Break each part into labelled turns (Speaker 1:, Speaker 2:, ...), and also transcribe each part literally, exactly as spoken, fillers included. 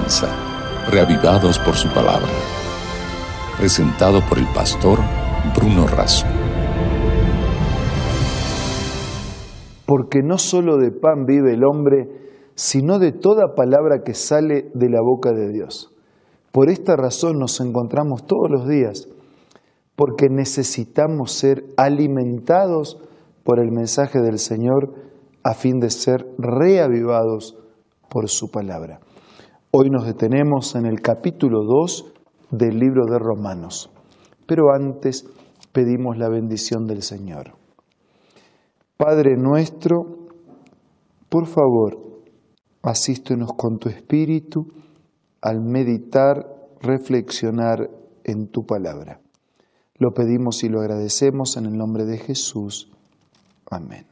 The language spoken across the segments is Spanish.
Speaker 1: comienza, Reavivados por su palabra. Presentado por el pastor Bruno Razo.
Speaker 2: Porque no solo de pan vive el hombre, sino de toda palabra que sale de la boca de Dios. Por esta razón nos encontramos todos los días, porque necesitamos ser alimentados por el mensaje del Señor a fin de ser reavivados por su palabra. Hoy nos detenemos en el capítulo dos del libro de Romanos, pero antes pedimos la bendición del Señor. Padre nuestro, por favor, asístenos con tu Espíritu al meditar, reflexionar en tu palabra. Lo pedimos y lo agradecemos en el nombre de Jesús. Amén.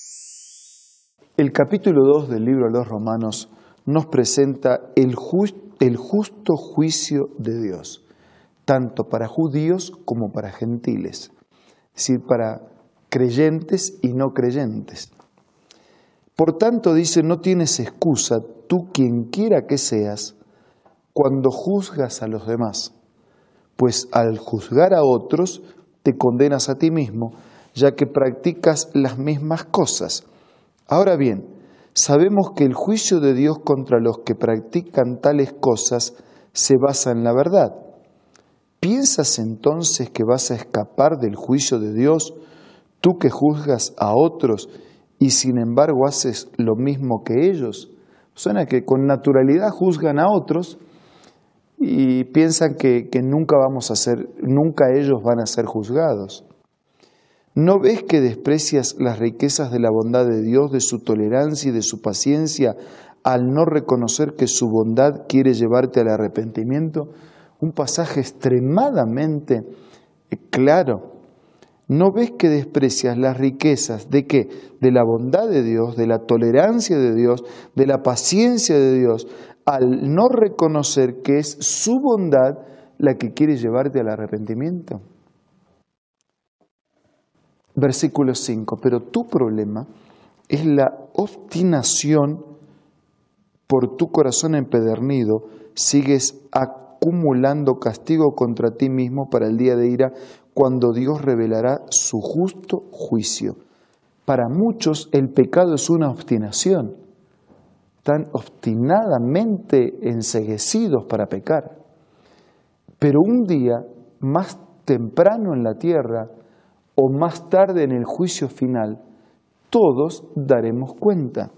Speaker 2: El capítulo dos del libro de los Romanos nos presenta el, just, el justo juicio de Dios, tanto para judíos como para gentiles, es decir, para creyentes y no creyentes. Por tanto, dice, no tienes excusa, tú quien quiera que seas, cuando juzgas a los demás, pues al juzgar a otros te condenas a ti mismo, ya que practicas las mismas cosas. Ahora bien, sabemos que el juicio de Dios contra los que practican tales cosas se basa en la verdad. ¿Piensas entonces que vas a escapar del juicio de Dios, tú que juzgas a otros y sin embargo haces lo mismo que ellos? Suena que con naturalidad juzgan a otros y piensan que, que nunca vamos a ser, nunca ellos van a ser juzgados. ¿No ves que desprecias las riquezas de la bondad de Dios, de su tolerancia y de su paciencia, al no reconocer que su bondad quiere llevarte al arrepentimiento? Un pasaje extremadamente claro. ¿No ves que desprecias las riquezas de qué? De la bondad de Dios, de la tolerancia de Dios, de la paciencia de Dios, al no reconocer que es su bondad la que quiere llevarte al arrepentimiento? Versículo cinco. Pero tu problema es la obstinación por tu corazón empedernido. Sigues acumulando castigo contra ti mismo para el día de ira, cuando Dios revelará su justo juicio. Para muchos el pecado es una obstinación. Están obstinadamente enceguecidos para pecar. Pero un día, más temprano en la tierra, o más tarde en el juicio final, todos daremos cuenta.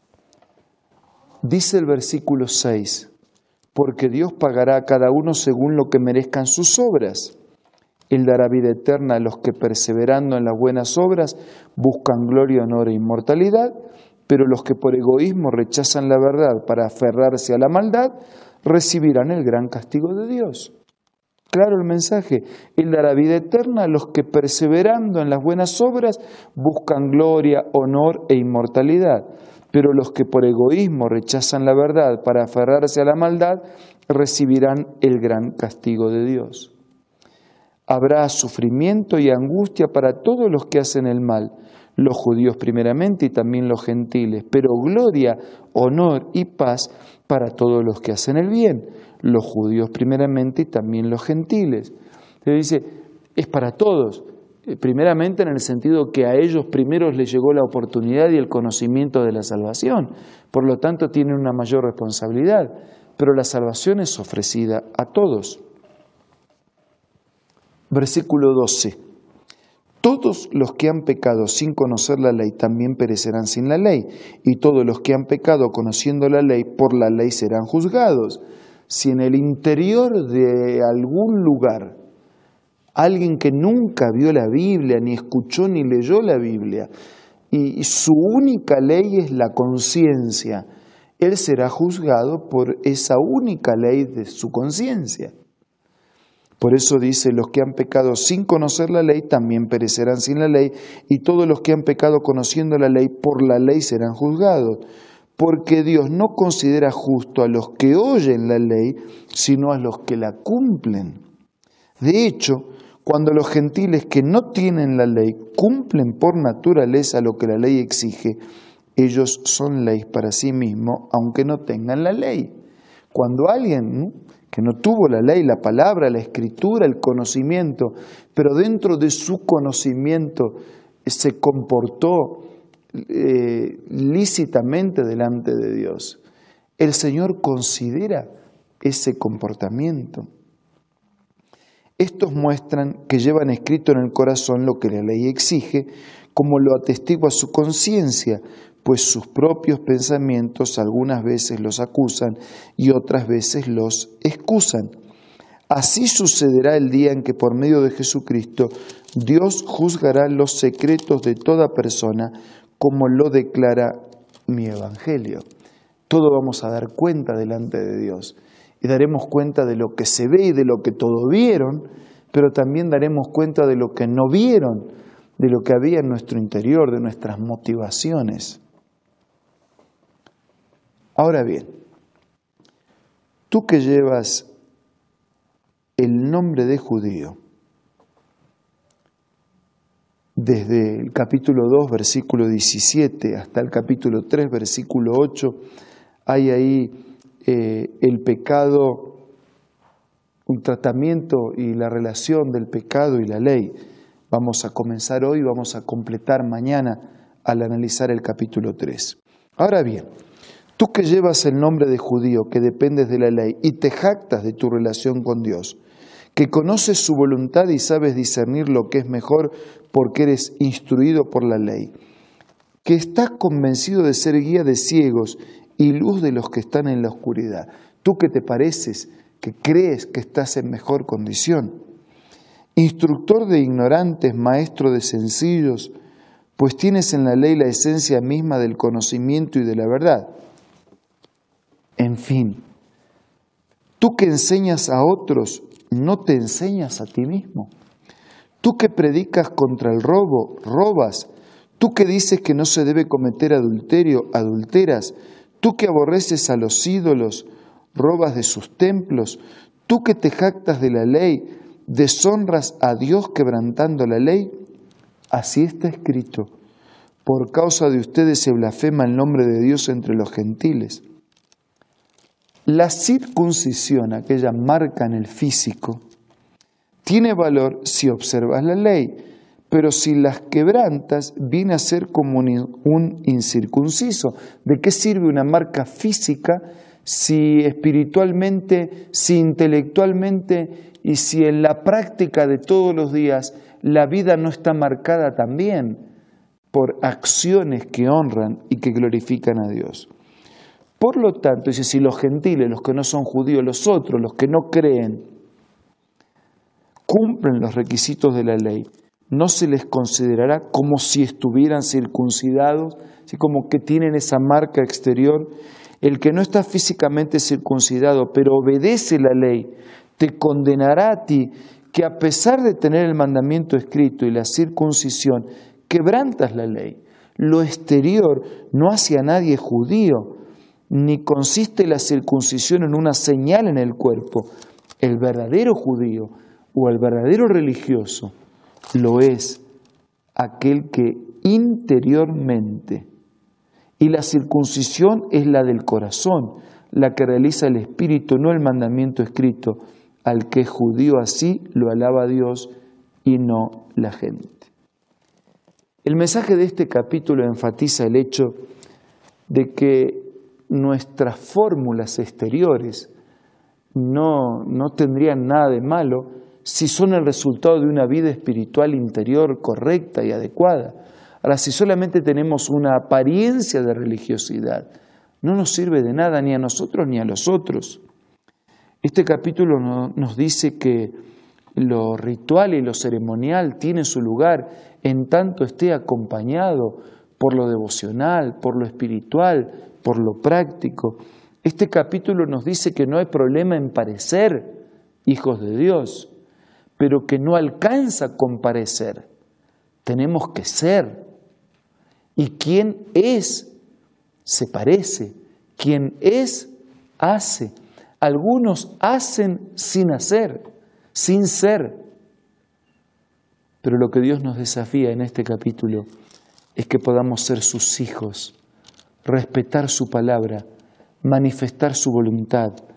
Speaker 2: Dice el versículo seis, porque Dios pagará a cada uno según lo que merezcan sus obras. Él dará vida eterna a los que, perseverando en las buenas obras, buscan gloria, honor e inmortalidad, pero los que por egoísmo rechazan la verdad para aferrarse a la maldad, recibirán el gran castigo de Dios. Claro el mensaje. Él dará vida eterna a los que, perseverando en las buenas obras, buscan gloria, honor e inmortalidad. Pero los que por egoísmo rechazan la verdad para aferrarse a la maldad, recibirán el gran castigo de Dios. Habrá sufrimiento y angustia para todos los que hacen el mal, los judíos primeramente y también los gentiles, pero gloria, honor y paz para todos los que hacen el bien, los judíos primeramente y también los gentiles. Se dice, es para todos, primeramente en el sentido que a ellos primeros les llegó la oportunidad y el conocimiento de la salvación, por lo tanto tienen una mayor responsabilidad, pero la salvación es ofrecida a todos. Versículo doce. Todos los que han pecado sin conocer la ley también perecerán sin la ley, y todos los que han pecado conociendo la ley, por la ley serán juzgados. Si en el interior de algún lugar alguien que nunca vio la Biblia, ni escuchó ni leyó la Biblia, y su única ley es la conciencia, él será juzgado por esa única ley de su conciencia. Por eso dice, los que han pecado sin conocer la ley también perecerán sin la ley, y todos los que han pecado conociendo la ley, por la ley serán juzgados. Porque Dios no considera justo a los que oyen la ley, sino a los que la cumplen. De hecho, cuando los gentiles que no tienen la ley cumplen por naturaleza lo que la ley exige, ellos son ley para sí mismos, aunque no tengan la ley. Cuando alguien, ¿no?, que no tuvo la ley, la palabra, la escritura, el conocimiento, pero dentro de su conocimiento se comportó eh, lícitamente delante de Dios, el Señor considera ese comportamiento. Estos muestran que llevan escrito en el corazón lo que la ley exige, como lo atestigua su conciencia, pues sus propios pensamientos algunas veces los acusan y otras veces los excusan. Así sucederá el día en que por medio de Jesucristo Dios juzgará los secretos de toda persona, como lo declara mi Evangelio. Todo vamos a dar cuenta delante de Dios y daremos cuenta de lo que se ve y de lo que todos vieron, pero también daremos cuenta de lo que no vieron, de lo que había en nuestro interior, de nuestras motivaciones. Ahora bien, tú que llevas el nombre de judío, desde el capítulo dos, versículo diecisiete, hasta el capítulo tres, versículo ocho, hay ahí eh, el pecado, un tratamiento y la relación del pecado y la ley. Vamos a comenzar hoy, vamos a completar mañana al analizar el capítulo tres. Ahora bien, tú que llevas el nombre de judío, que dependes de la ley y te jactas de tu relación con Dios, que conoces su voluntad y sabes discernir lo que es mejor porque eres instruido por la ley, que estás convencido de ser guía de ciegos y luz de los que están en la oscuridad. Tú que te pareces, que crees que estás en mejor condición, instructor de ignorantes, maestro de sencillos, pues tienes en la ley la esencia misma del conocimiento y de la verdad. En fin, tú que enseñas a otros, ¿no te enseñas a ti mismo? Tú que predicas contra el robo, robas. Tú que dices que no se debe cometer adulterio, adulteras. Tú que aborreces a los ídolos, robas de sus templos. Tú que te jactas de la ley, deshonras a Dios quebrantando la ley. Así está escrito: por causa de ustedes se blasfema el nombre de Dios entre los gentiles. La circuncisión, aquella marca en el físico, tiene valor si observas la ley, pero si las quebrantas viene a ser como un incircunciso. ¿De qué sirve una marca física si espiritualmente, si intelectualmente y si en la práctica de todos los días la vida no está marcada también por acciones que honran y que glorifican a Dios? Por lo tanto, dice, si los gentiles, los que no son judíos, los otros, los que no creen, cumplen los requisitos de la ley, no se les considerará como si estuvieran circuncidados, así como que tienen esa marca exterior. El que no está físicamente circuncidado, pero obedece la ley, te condenará a ti, que a pesar de tener el mandamiento escrito y la circuncisión, quebrantas la ley. Lo exterior no hace a nadie judío, ni consiste la circuncisión en una señal en el cuerpo. El verdadero judío o el verdadero religioso lo es aquel que interiormente, y la circuncisión es la del corazón, la que realiza el Espíritu, no el mandamiento escrito. Al que es judío así lo alaba Dios y no la gente. El mensaje de este capítulo enfatiza el hecho de que nuestras fórmulas exteriores no, no tendrían nada de malo si son el resultado de una vida espiritual interior correcta y adecuada. Ahora, si solamente tenemos una apariencia de religiosidad, no nos sirve de nada ni a nosotros ni a los otros. Este capítulo no, nos dice que lo ritual y lo ceremonial tiene su lugar en tanto esté acompañado por lo devocional, por lo espiritual, por lo práctico. Este capítulo nos dice que no hay problema en parecer hijos de Dios, pero que no alcanza con parecer. Tenemos que ser. Y quien es, se parece. Quien es, hace. Algunos hacen sin hacer, sin ser. Pero lo que Dios nos desafía en este capítulo es que podamos ser sus hijos, respetar su palabra, manifestar su voluntad,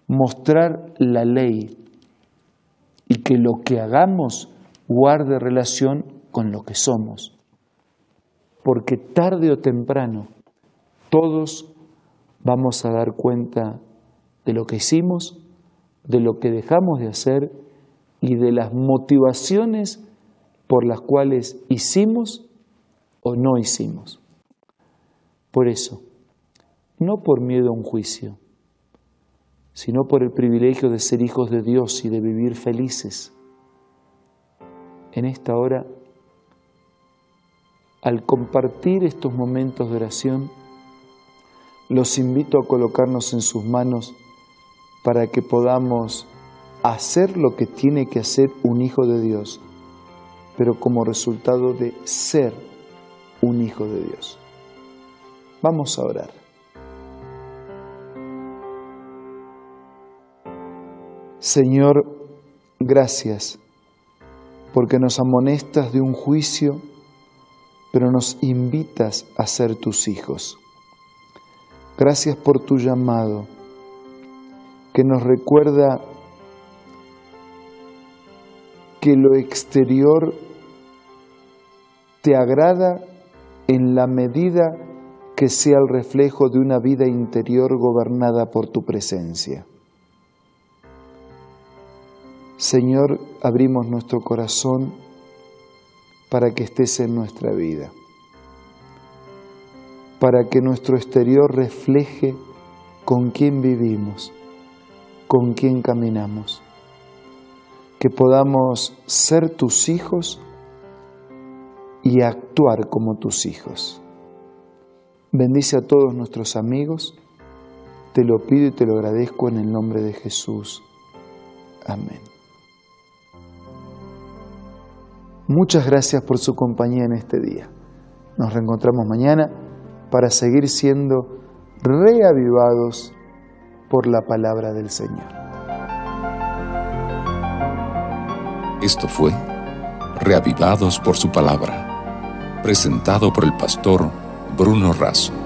Speaker 2: mostrar la ley y que lo que hagamos guarde relación con lo que somos. Porque tarde o temprano todos vamos a dar cuenta de lo que hicimos, de lo que dejamos de hacer y de las motivaciones por las cuales hicimos o no hicimos. Por eso, no por miedo a un juicio, sino por el privilegio de ser hijos de Dios y de vivir felices. En esta hora, al compartir estos momentos de oración, los invito a colocarnos en sus manos para que podamos hacer lo que tiene que hacer un hijo de Dios, pero como resultado de ser un hijo de Dios. Vamos a orar. Señor, gracias, porque nos amonestas de un juicio, pero nos invitas a ser tus hijos. Gracias por tu llamado, que nos recuerda que lo exterior te agrada en la medida que sea el reflejo de una vida interior gobernada por tu presencia. Señor, abrimos nuestro corazón para que estés en nuestra vida, para que nuestro exterior refleje con quién vivimos, con quién caminamos, que podamos ser tus hijos y actuar como tus hijos. Bendice a todos nuestros amigos, te lo pido y te lo agradezco en el nombre de Jesús. Amén. Muchas gracias por su compañía en este día. Nos reencontramos mañana para seguir siendo reavivados por la palabra del Señor.
Speaker 1: Esto fue Reavivados por su palabra, presentado por el pastor Bruno Razo.